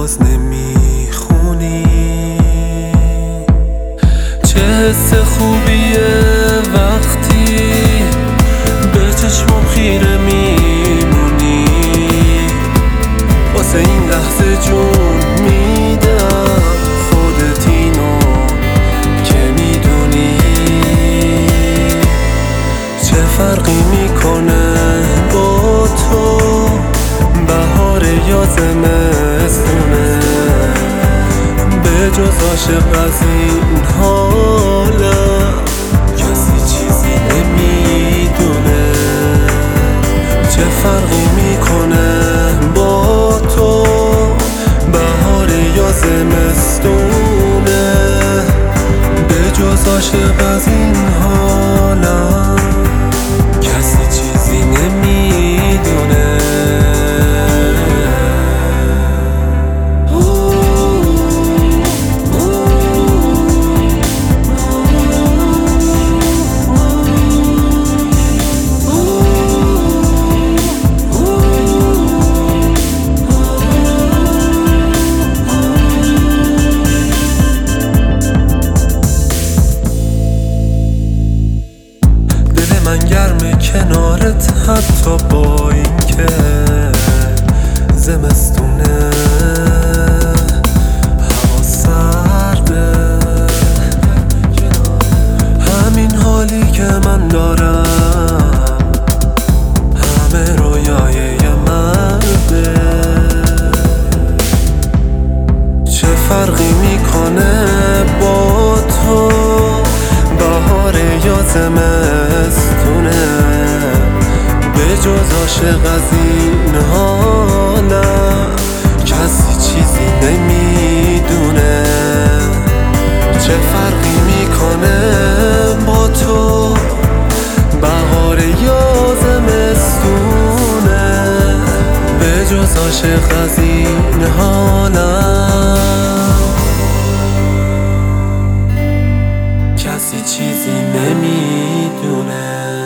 باز نمیخونی. چه حس خوبیه وقتی به چشمم خیره میمونی. واسه این لحظه جون میدم، خودت اینو که میدونی. چه فرقی میکنه با تو بهار یا زمستونه؟ به جز عاشق از این حالم کسی چیزی نمیدونه. چه فرقی میکنه با تو بهار یا زمستونه؟ به جز عاشق از این حالم کسی چیزی نمیدونه. من گرم کنارت حتی با این که زمستونه، هوا سرده. همین حالی که من دارم همه رویای یه مرده. چه فرقی میکنه با تو بهار یا زمستونه؟ به جز عاشق از این حالم کسی چیزی نمیدونه. چه فرقی میکنه با تو بهار یا زمستونه؟ به جز عاشق از این حالم کسی چیزی نمیدونه.